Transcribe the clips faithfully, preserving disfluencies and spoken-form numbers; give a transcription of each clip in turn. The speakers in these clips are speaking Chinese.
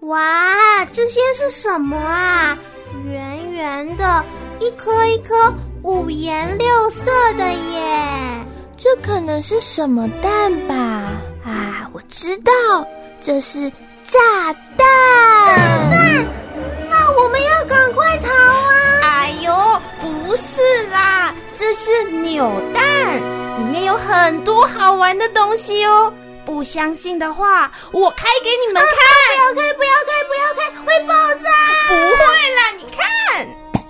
哇，这些是什么啊？圆圆的，一颗一颗五颜六色的耶！ 这可能是什么蛋吧？啊，我知道，这是炸弹！ 炸弹？那我们要赶快逃啊！ 哎呦，不是啦，这是扭蛋，里面有很多好玩的东西哦。不相信的话，我开给你们看。 啊、不要开，不要开，不要开，会爆炸！ 不会啦，你看。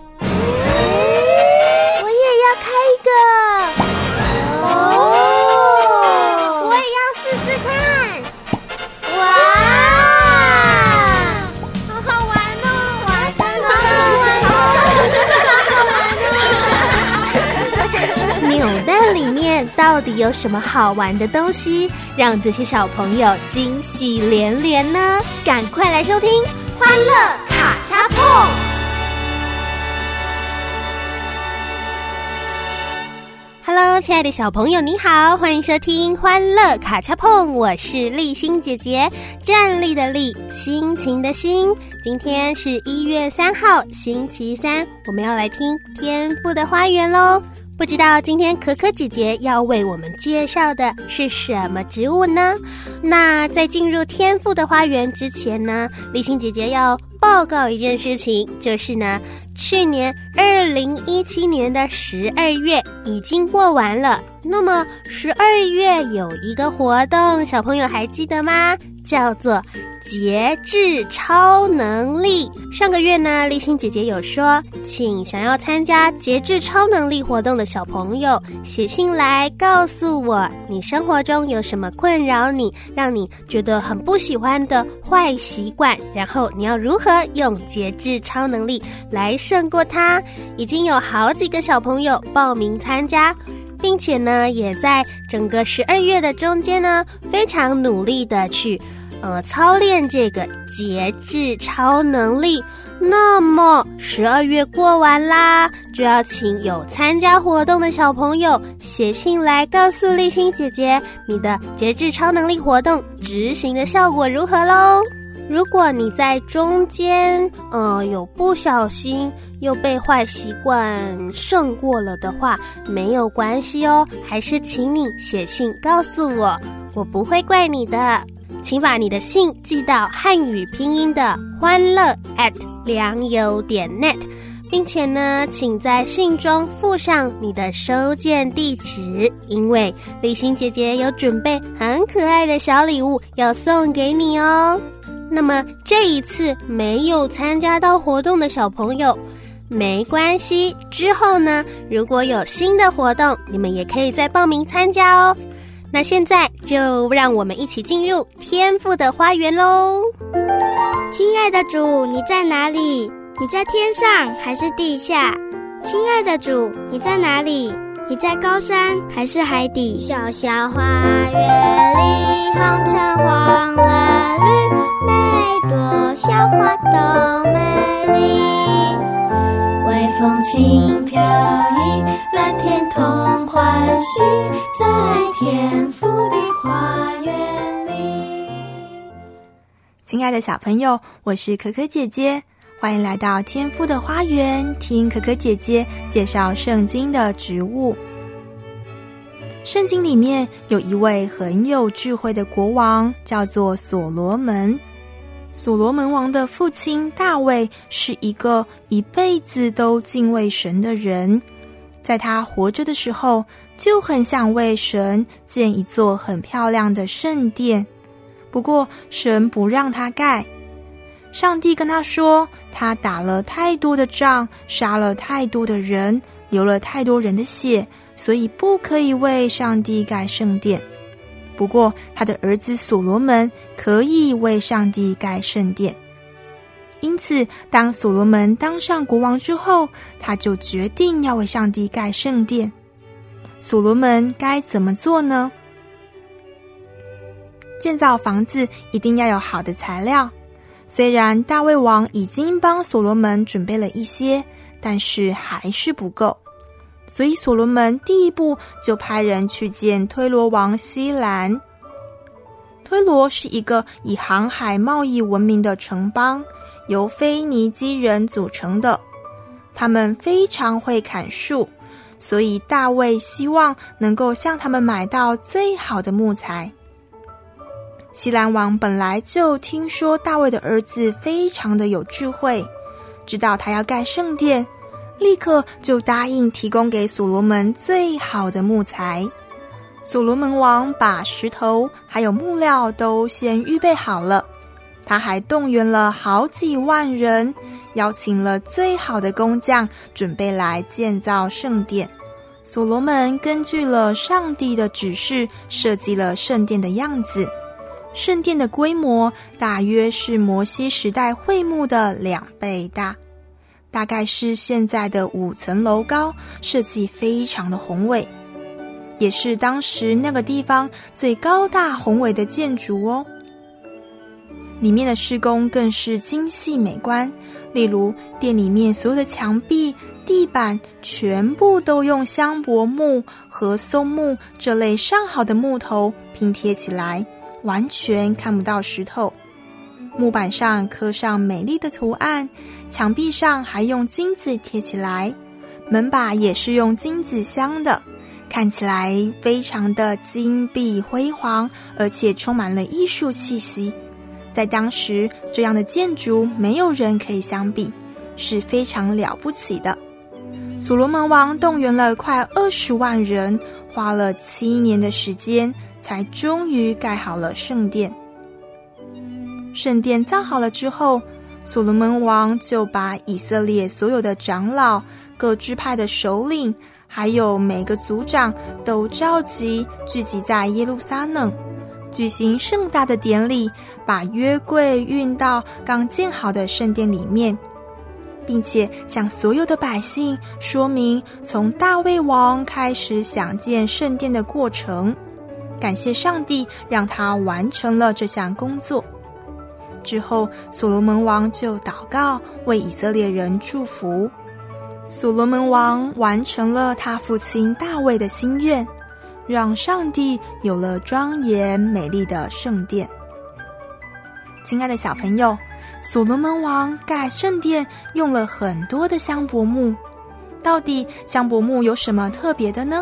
我也要开一个。 哦，我也要试试看。哇， 好好玩哦！ 哇，真的好好玩哦！ 扭蛋里面到底有什么好玩的东西，让这些小朋友惊喜连连呢？赶快来收听《 欢乐卡恰碰》。 Hello， 亲爱的小朋友，你好，欢迎收听《欢乐卡恰碰》，我是立心姐姐，站立的立，心情的心。今天是一月三号，星期三，我们要来听天父的花园咯。不知道今天可可姐姐要为我们介绍的是什么植物呢？那在进入天父的花园之前呢，立心姐姐要报告一件事情，就是呢，去年二零一七年的十二月已经过完了。那么十二月有一个活动，小朋友还记得吗？叫做节制超能力。上个月呢，立心姐姐有说，请想要参加节制超能力活动的小朋友写信来告诉我，你生活中有什么困扰你，让你觉得很不喜欢的坏习惯，然后你要如何用节制超能力来胜过它。已经有好几个小朋友报名参加，并且呢，也在整个十二月的中间呢，非常努力的去呃操练这个节制超能力。那么十二月过完啦，就要请有参加活动的小朋友写信来告诉立心姐姐，你的节制超能力活动执行的效果如何咯。如果你在中间呃有不小心又被坏习惯胜过了的话，没有关系哦，还是请你写信告诉我，我不会怪你的。请把你的信寄到汉语拼音的欢乐 at 良友点 net， 并且呢，请在信中附上你的收件地址，因为立心姐姐有准备很可爱的小礼物要送给你哦。那么这一次没有参加到活动的小朋友没关系，之后呢，如果有新的活动，你们也可以再报名参加哦。那现在就让我们一起进入天父的花园咯。 亲爱的主，你在哪里？你在天上还是地下？亲爱的主，你在哪里？你在高山还是海底？ 小小花园里，红橙黄蓝绿，每朵小花都美丽。微风轻飘逸，蓝天同欢喜，在天父的花园里。 亲爱的小朋友，我是可可姐姐，欢迎来到天父的花园，听可可姐姐介绍圣经的植物。圣经里面有一位很有智慧的国王，叫做所罗门。所罗门王的父亲大卫是一个一辈子都敬畏神的人，在他活着的时候，就很想为神建一座很漂亮的圣殿。不过神不让他盖，上帝跟他说，他打了太多的仗，杀了太多的人，流了太多人的血，所以不可以为上帝盖圣殿。不过他的儿子所罗门可以为上帝盖圣殿。因此当所罗门当上国王之后，他就决定要为上帝盖圣殿。所罗门该怎么做呢？建造房子一定要有好的材料，虽然大卫王已经帮所罗门准备了一些，但是还是不够。所以所罗门第一步就派人去见推罗王希兰。 推罗是一个以航海贸易闻名的城邦，由腓尼基人组成的。他们非常会砍树，所以大卫希望能够向他们买到最好的木材。西兰王本来就听说大卫的儿子非常的有智慧，知道他要盖圣殿，立刻就答应提供给所罗门最好的木材。所罗门王把石头还有木料都先预备好了，他还动员了好几万人，邀请了最好的工匠，准备来建造圣殿。所罗门根据了上帝的指示，设计了圣殿的样子。圣殿的规模大约是摩西时代会幕的两倍大，大概是现在的五层楼高，设计非常的宏伟，也是当时那个地方最高大宏伟的建筑哦。里面的施工更是精细美观，例如店里面所有的墙壁、地板全部都用香柏木和松木这类上好的木头拼贴起来，完全看不到石头。木板上刻上美丽的图案，墙壁上还用金子贴起来，门把也是用金子镶的，看起来非常的金碧辉煌，而且充满了艺术气息。在当时，这样的建筑没有人可以相比，是非常了不起的。所罗门王动员了快二十万人，花了七年的时间，才终于盖好了圣殿。圣殿造好了之后，所罗门王就把以色列所有的长老、各支派的首领，还有每个族长都召集，聚集在耶路撒冷，举行盛大的典礼，把约柜运到刚建好的圣殿里面，并且向所有的百姓说明从大卫王开始想建圣殿的过程，感谢上帝让他完成了这项工作。之后，所罗门王就祷告，为以色列人祝福。所罗门王完成了他父亲大卫的心愿，让上帝有了庄严美丽的圣殿。亲爱的小朋友，所罗门王盖圣殿用了很多的香柏木，到底香柏木有什么特别的呢？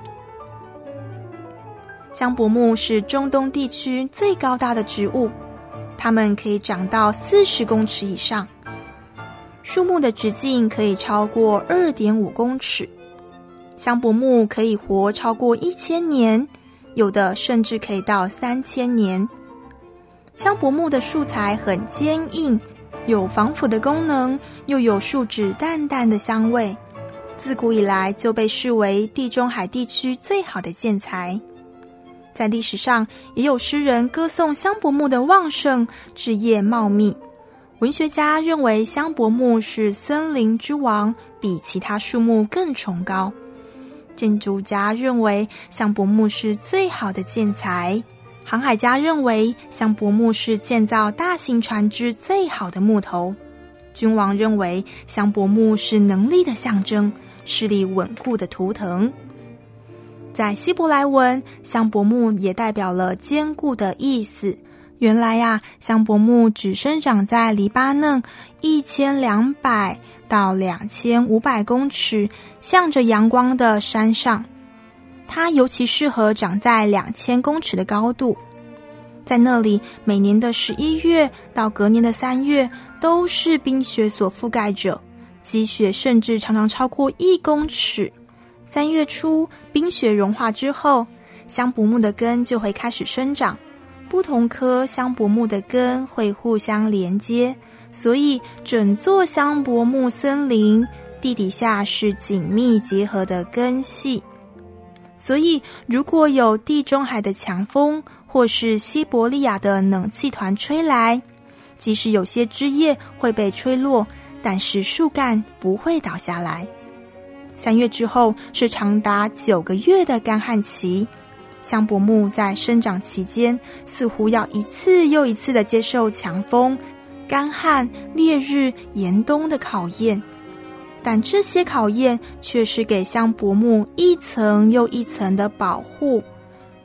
香柏木是中东地区最高大的植物，它们可以长到四十公尺以上，树木的直径可以超过 二点五公尺。香柏木可以活超过一千年，有的甚至可以到三千年。香柏木的树材很坚硬，有防腐的功能，又有树脂淡淡的香味，自古以来就被视为地中海地区最好的建材。在历史上，也有诗人歌颂香柏木的旺盛，枝叶茂密。文学家认为香柏木是森林之王，比其他树木更崇高。建筑家认为香柏木是最好的建材，航海家认为香柏木是建造大型船只最好的木头，君王认为香柏木是能力的象征，势力稳固的图腾。在希伯来文，香柏木也代表了坚固的意思。原来呀、啊，香柏木只生长在黎巴嫩一千两百到两千五百公尺向着阳光的山上，它尤其适合长在两千公尺的高度。在那里，每年的十一月到隔年的三月都是冰雪所覆盖着，积雪甚至常常超过一公尺。三月初，冰雪融化之后，香柏木的根就会开始生长。不同棵香柏木的根会互相连接，所以整座香柏木森林地底下是紧密结合的根系。所以如果有地中海的强风或是西伯利亚的冷气团吹来，即使有些枝叶会被吹落，但是树干不会倒下来。三月之后是长达九个月的干旱期，香柏木在生长期间似乎要一次又一次的接受强风、干旱、烈日、严冬的考验，但这些考验却是给香柏木一层又一层的保护，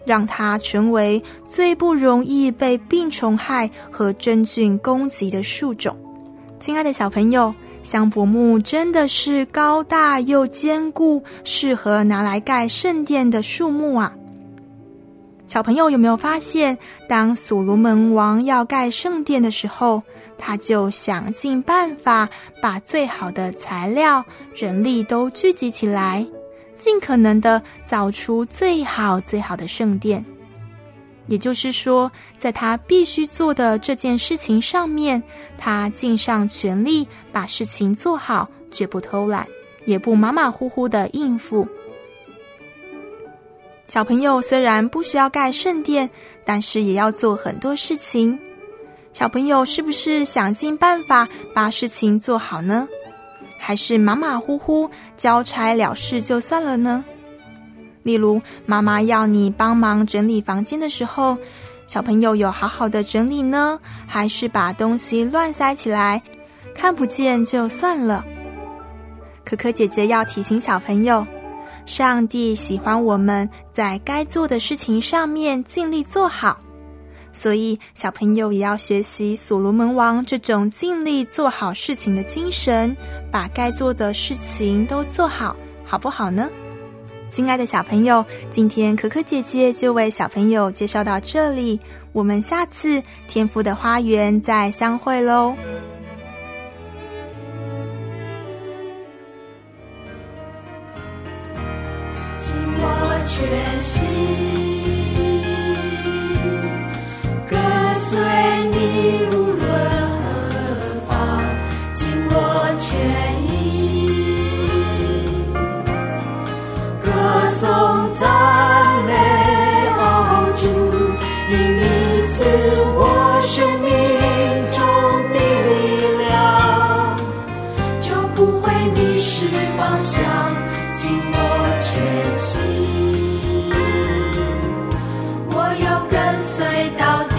让它成为最不容易被病虫害和真菌攻击的树种。亲爱的小朋友，香柏木真的是高大又坚固，适合拿来盖圣殿的树木啊。小朋友有没有发现，当所罗门王要盖圣殿的时候，他就想尽办法把最好的材料、人力都聚集起来，尽可能的造出最好最好的圣殿。也就是说，在他必须做的这件事情上面，他尽上全力把事情做好，绝不偷懒，也不马马虎虎的应付。小朋友虽然不需要盖圣殿，但是也要做很多事情。小朋友是不是想尽办法把事情做好呢？还是马马虎虎交差了事就算了呢？例如，妈妈要你帮忙整理房间的时候，小朋友有好好的整理呢，还是把东西乱塞起来，看不见就算了？可可姐姐要提醒小朋友，上帝喜欢我们在该做的事情上面尽力做好，所以小朋友也要学习所罗门王这种尽力做好事情的精神，把该做的事情都做好，好不好呢？亲爱的小朋友，今天可可姐姐就为小朋友介绍到这里，我们下次天父的花园再相会咯。 尽我全心跟随你，无论何方，尽我全意歌颂赞美哦主，因你赐我生命中的力量，就不会迷失方向，尽我全心，我要跟随到底。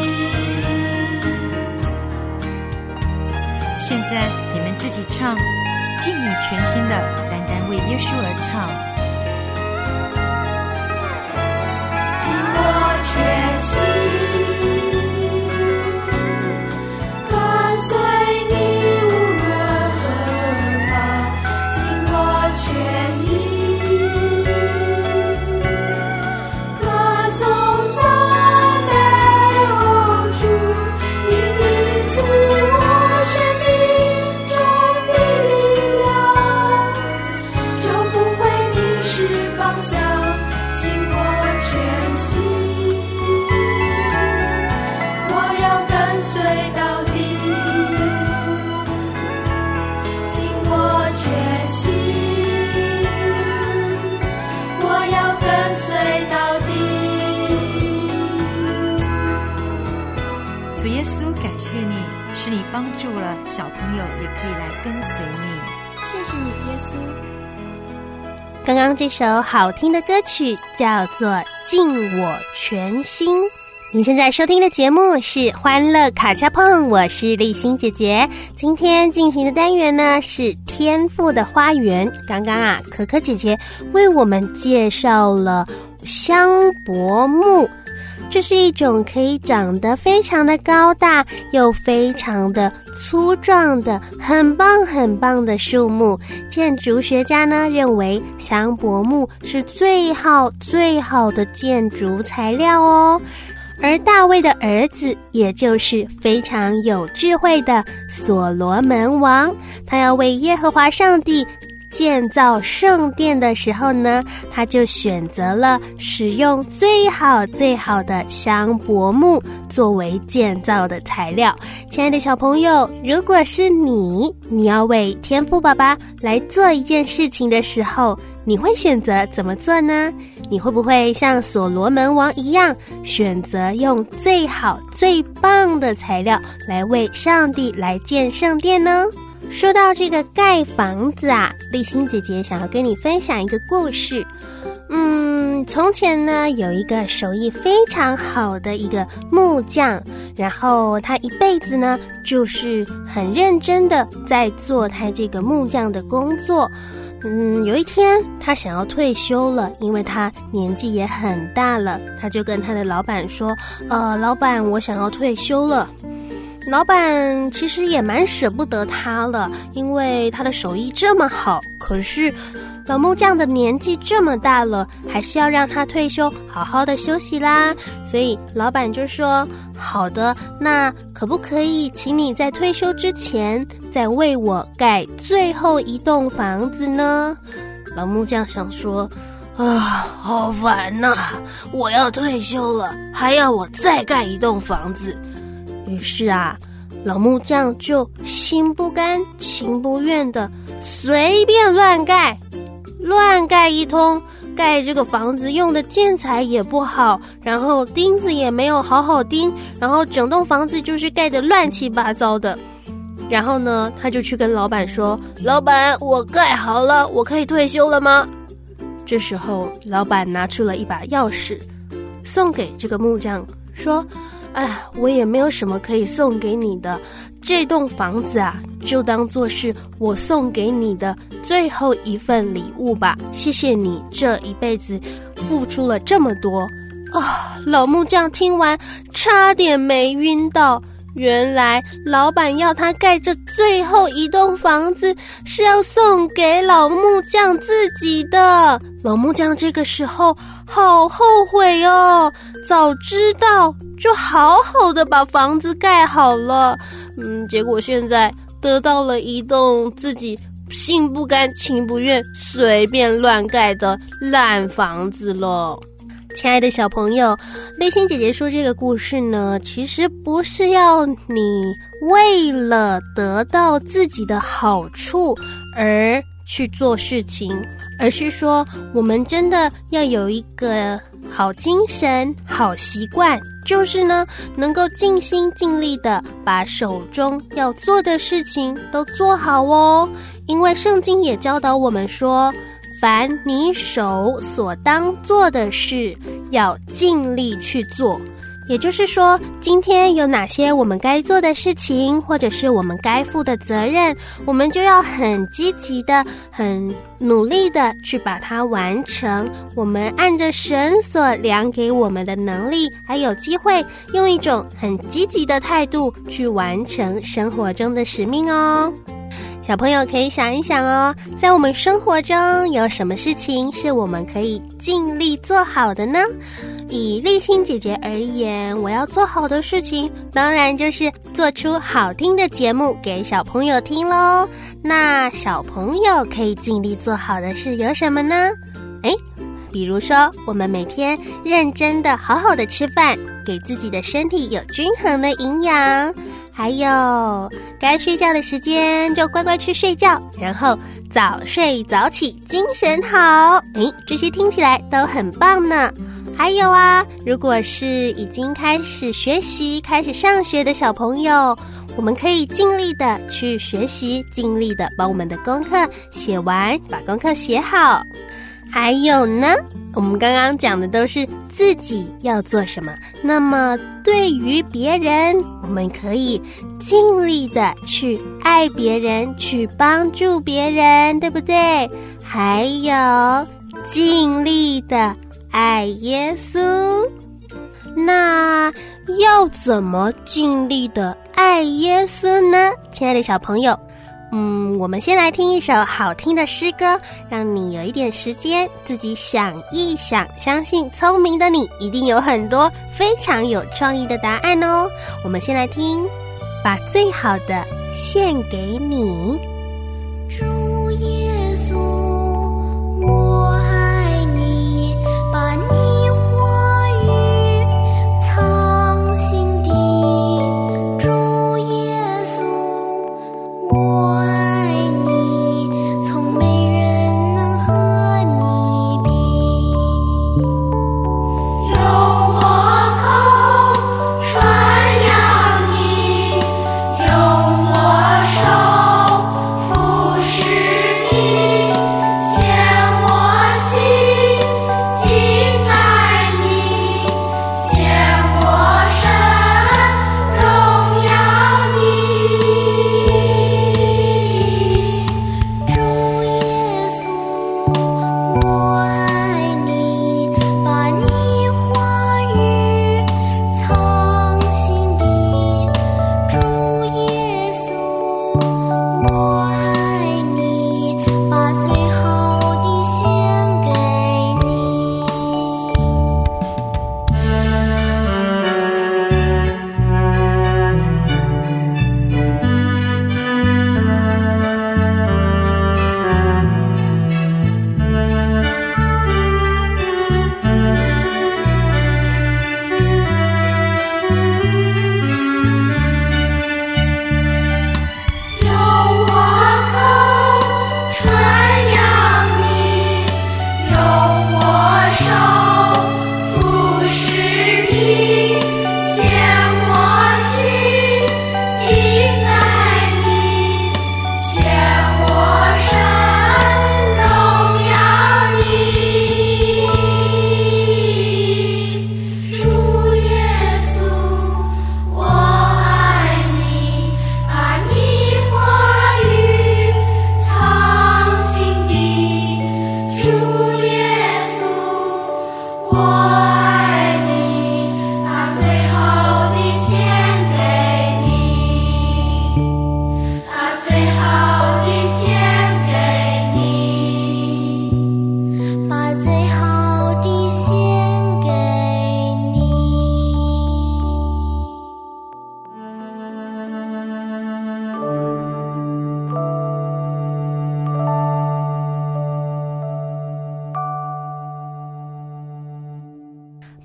现在你们自己唱，尽你全心的单单为耶稣而唱。 尽我全心跟随你，无论何方，尽我全意歌颂赞美哦主，因你赐我生命中的力量，就不会迷失方向，尽我全心，我要跟随到底，尽我全心，我要跟随到底。 主耶稣，感谢你，是你帮助了小朋友也可以来跟随你。 谢谢你，耶稣。 刚刚这首好听的歌曲叫做《尽我全心》。您现在收听的节目是欢乐卡恰碰，我是丽欣姐姐。今天进行的单元呢是天父的花园。刚刚啊，可可姐姐为我们介绍了香柏木，这是一种可以长得非常的高大又非常的粗壮的很棒很棒的树木。建筑学家呢认为香柏木是最好最好的建筑材料哦。而大卫的儿子，也就是非常有智慧的所罗门王，他要为耶和华上帝建造圣殿的时候呢，他就选择了使用最好最好的香柏木作为建造的材料。亲爱的小朋友，如果是你，你要为天父爸爸来做一件事情的时候，你会选择怎么做呢？你会不会像所罗门王一样，选择用最好最棒的材料来为上帝来建圣殿呢？说到这个盖房子啊，丽欣姐姐想要跟你分享一个故事。嗯，从前呢，有一个手艺非常好的一个木匠，然后他一辈子呢，就是很认真的在做他这个木匠的工作。 嗯，有一天他想要退休了，因为他年纪也很大了，他就跟他的老板说，呃，老板，我想要退休了。老板其实也蛮舍不得他了，因为他的手艺这么好，可是老木匠的年纪这么大了，还是要让他退休，好好的休息啦。所以老板就说，好的，那可不可以请你在退休之前再为我盖最后一栋房子呢？老木匠想说，啊，好烦呐、啊！我要退休了，还要我再盖一栋房子。于是啊，老木匠就心不甘情不愿的随便乱盖，乱盖一通。盖这个房子用的建材也不好，然后钉子也没有好好钉，然后整栋房子就是盖得乱七八糟的。然后呢，他就去跟老板说，老板，我盖好了，我可以退休了吗？这时候老板拿出了一把钥匙送给这个木匠，说，哎，我也没有什么可以送给你的，这栋房子啊，就当作是我送给你的最后一份礼物吧，谢谢你这一辈子付出了这么多啊！老木匠听完差点没晕倒，原来老板要他盖这最后一栋房子是要送给老木匠自己的。老木匠这个时候好后悔哦，早知道就好好的把房子盖好了，嗯，结果现在得到了一栋自己心不甘情不愿随便乱盖的烂房子了。亲爱的小朋友，丽欣姐姐说这个故事呢，其实不是要你为了得到自己的好处而去做事情，而是说我们真的要有一个好精神、好习惯，就是呢能够尽心尽力的把手中要做的事情都做好哦。因为圣经也教导我们说，凡你手所当做的事，要尽力去做。也就是说，今天有哪些我们该做的事情，或者是我们该负的责任，我们就要很积极的、很努力的去把它完成。我们按着神所量给我们的能力，还有机会，用一种很积极的态度去完成生活中的使命哦。小朋友可以想一想哦，在我们生活中有什么事情是我们可以尽力做好的呢？以丽欣姐姐而言，我要做好的事情当然就是做出好听的节目给小朋友听咯。那小朋友可以尽力做好的事有什么呢？诶，比如说我们每天认真的好好的吃饭，给自己的身体有均衡的营养，还有该睡觉的时间就乖乖去睡觉，然后早睡早起，精神好。诶，这些听起来都很棒呢。还有啊，如果是已经开始学习、开始上学的小朋友，我们可以尽力的去学习，尽力的把我们的功课写完，把功课写好。还有呢，我们刚刚讲的都是自己要做什么，那么对于别人，我们可以尽力的去爱别人，去帮助别人，对不对？还有尽力的爱耶稣。那要怎么尽力的爱耶稣呢？亲爱的小朋友，嗯，我们先来听一首好听的诗歌，让你有一点时间自己想一想，相信聪明的你一定有很多非常有创意的答案哦。我们先来听，把最好的献给你。 主耶稣，我爱你，把你话语藏心底。主耶稣，我爱你，从没人能和你比。用我口传扬你，用我手服侍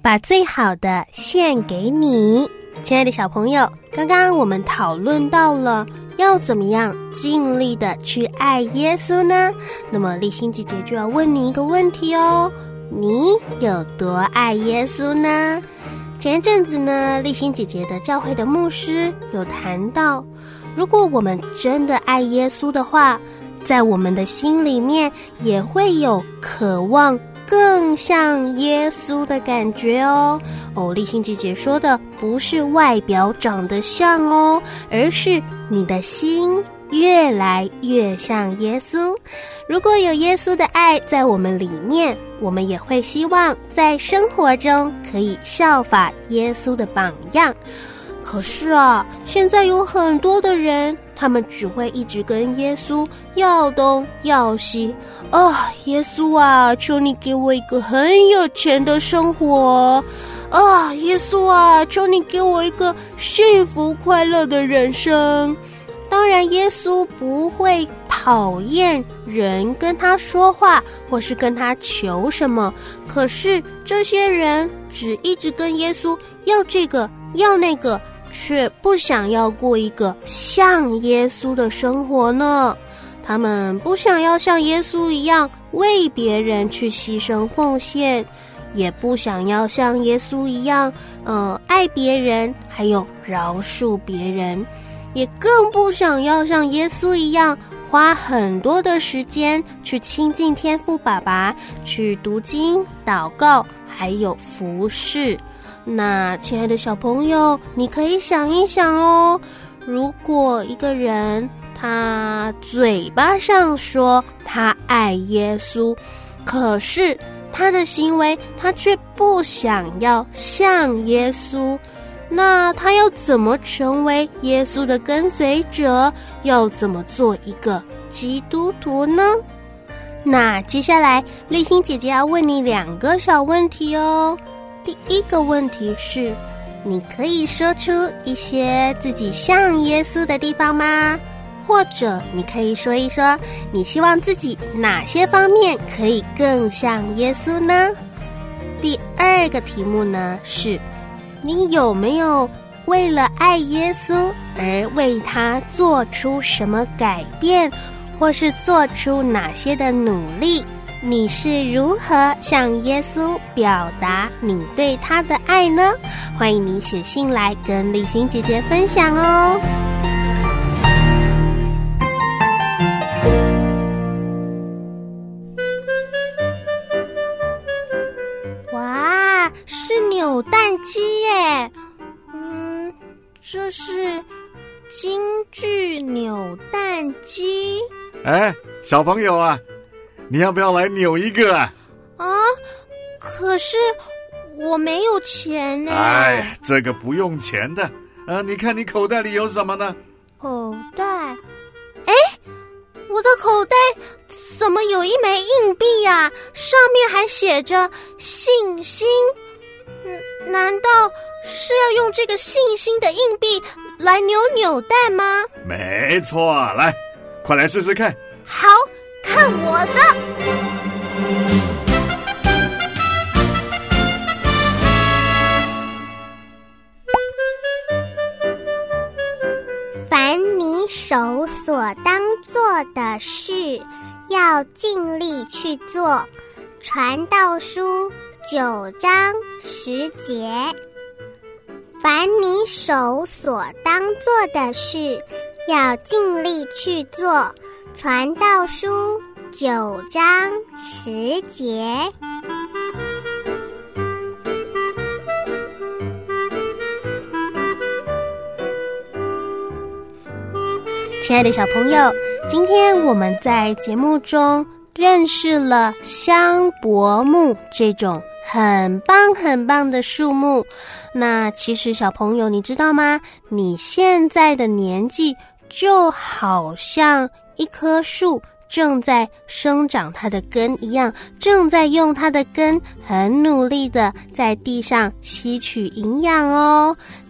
把最好的献给你。亲爱的小朋友，刚刚我们讨论到了要怎么样尽力的去爱耶稣呢？那么立心姐姐就要问你一个问题哦，你有多爱耶稣呢？前一阵子呢，立心姐姐的教会的牧师有谈到，如果我们真的爱耶稣的话，在我们的心里面也会有渴望更像耶稣的感觉哦。哦，立心姐姐说的不是外表长得像哦，而是你的心越来越像耶稣。如果有耶稣的爱在我们里面，我们也会希望在生活中可以效法耶稣的榜样。可是啊，现在有很多的人，他们只会一直跟耶稣要东要西啊，耶稣啊，求你给我一个很有钱的生活啊，耶稣啊，求你给我一个幸福快乐的人生。当然，耶稣不会讨厌人跟他说话，或是跟他求什么。可是这些人只一直跟耶稣要这个要那个，却不想要过一个像耶稣的生活呢。他们不想要像耶稣一样为别人去牺牲奉献，也不想要像耶稣一样，呃，爱别人，还有饶恕别人，也更不想要像耶稣一样花很多的时间去亲近天父爸爸，去读经、祷告，还有服侍。那亲爱的小朋友，你可以想一想哦，如果一个人他嘴巴上说他爱耶稣，可是他的行为他却不想要像耶稣，那他要怎么成为耶稣的跟随者？要怎么做一个基督徒呢？那接下来立心姐姐要问你两个小问题哦。第一个问题是，你可以说出一些自己像耶稣的地方吗？或者你可以说一说，你希望自己哪些方面可以更像耶稣呢？第二个题目呢是，你有没有为了爱耶稣而为他做出什么改变，或是做出哪些的努力？你是如何向耶稣表达你对他的爱呢？欢迎你写信来跟立心姐姐分享哦。哇，是扭蛋机耶！嗯，这是京剧扭蛋机。 哎，小朋友啊，你要不要来扭一个啊？ 啊，可是我没有钱呢。 哎，这个不用钱的。啊，你看你口袋里有什么呢？ 口袋？哎，我的口袋怎么有一枚硬币呀？上面还写着信心。嗯，难道是要用这个信心的硬币来扭扭蛋吗？ 没错，来，快来试试看。 好，看我的！ 凡你手所当做的事，要尽力去做。传道书九章十节。凡你手所当做的事，要尽力去做。传道书九章十节。 亲爱的小朋友，今天我们在节目中认识了香柏木这种很棒很棒的树木。那其实小朋友你知道吗？你现在的年纪就好像一棵树正在生长它的根一样，正在用它的根很努力的在地上吸取营养哦。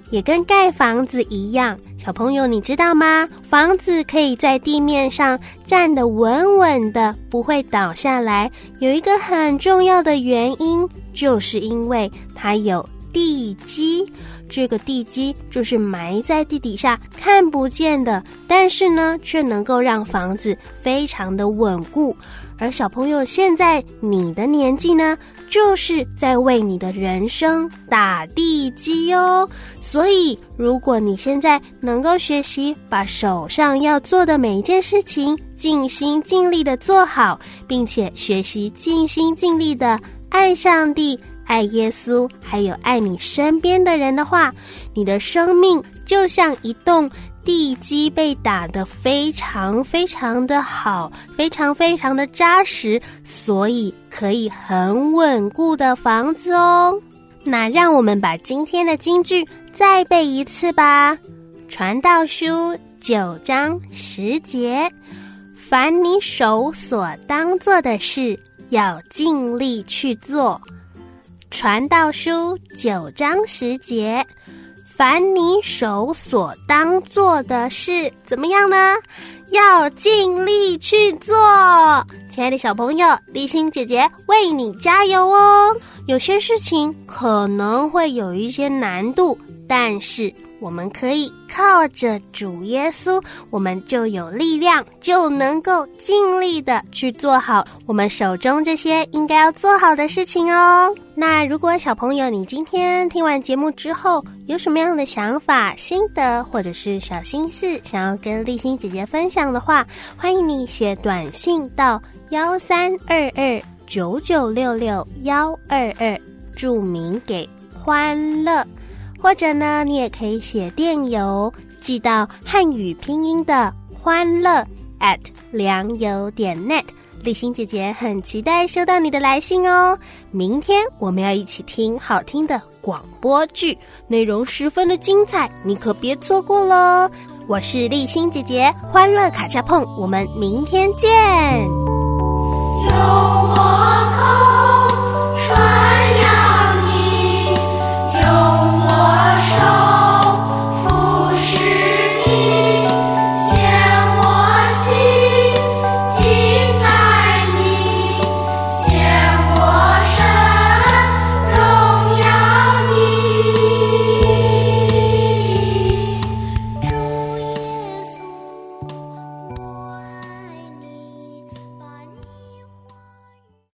也跟盖房子一样。小朋友你知道吗？房子可以在地面上站得稳稳的，不会倒下来，有一个很重要的原因，就是因为它有地基。这个地基就是埋在地底下看不见的，但是呢却能够让房子非常的稳固。而小朋友，现在你的年纪呢，就是在为你的人生打地基哦。所以如果你现在能够学习把手上要做的每一件事情尽心尽力的做好，并且学习尽心尽力的爱上帝，爱耶稣，还有爱你身边的人的话，你的生命就像一栋地基被打得非常非常的好，非常非常的扎实，所以可以很稳固的房子哦。那让我们把今天的金句再背一次吧。传道书九章十节，凡你手所当做的事，要尽力去做。传道书九章十节，凡你手所当做的事，怎么样呢？要尽力去做。亲爱的小朋友，立心姐姐为你加油哦。有些事情可能会有一些难度，但是我们可以靠着主耶稣，我们就有力量，就能够尽力的去做好我们手中这些应该要做好的事情哦。那如果小朋友你今天听完节目之后有什么样的想法、心得或者是小心事想要跟立心姐姐分享的话，欢迎你写短信到幺三二二九九六六幺二二，注明给欢乐。或者呢，你也可以写电邮寄到汉语拼音的欢乐 at 良友点 net， 立心姐姐很期待收到你的来信哦。明天我们要一起听好听的广播剧，内容十分的精彩，你可别错过咯。我是立心姐姐，欢乐卡恰碰，我们明天见。 用我口传扬你，用我手